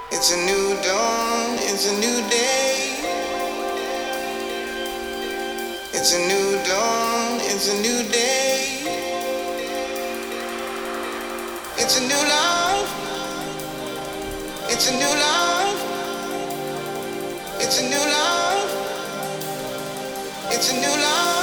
It's a new dawn, it's a new day. It's a new dawn, it's a new day. It's a new life, it's a new life. It's a new life, it's a new life.